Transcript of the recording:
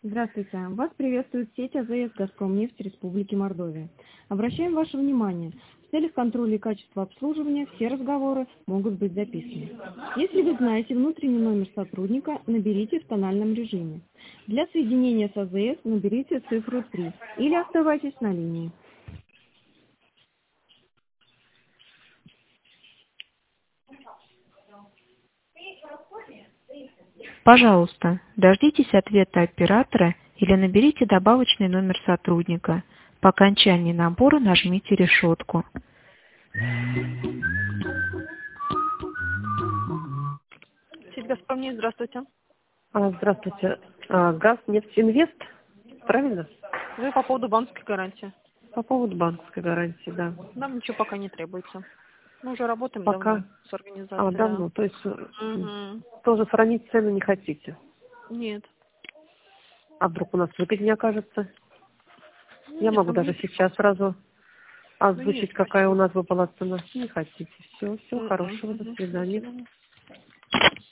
Здравствуйте. Вас приветствует сеть АЗС «Газпромнефть» Республики Мордовия. Обращаем ваше внимание, в целях контроля и качества обслуживания все разговоры могут быть записаны. Если вы знаете внутренний номер сотрудника, наберите в тональном режиме. Для соединения с АЗС наберите цифру 3 или оставайтесь на линии. Пожалуйста, дождитесь ответа оператора или наберите добавочный номер сотрудника. По окончании набора нажмите решетку. Сеть «Газпромнефть», здравствуйте. Здравствуйте. Газнефтьинвест, правильно? Вы по поводу банковской гарантии. По поводу банковской гарантии, да. Нам ничего пока не требуется. Мы уже работаем Пока. давно с организацией. Давно. То есть Мгм. тоже сравнить цену не хотите. Нет. А вдруг у нас выгоднее окажется? Я Нет, могу там даже нет. сейчас сразу озвучить, Нет, какая у спасибо. нас бы была цена. Не хотите. Все, всего хорошего. До Мгм. До свидания. свидания.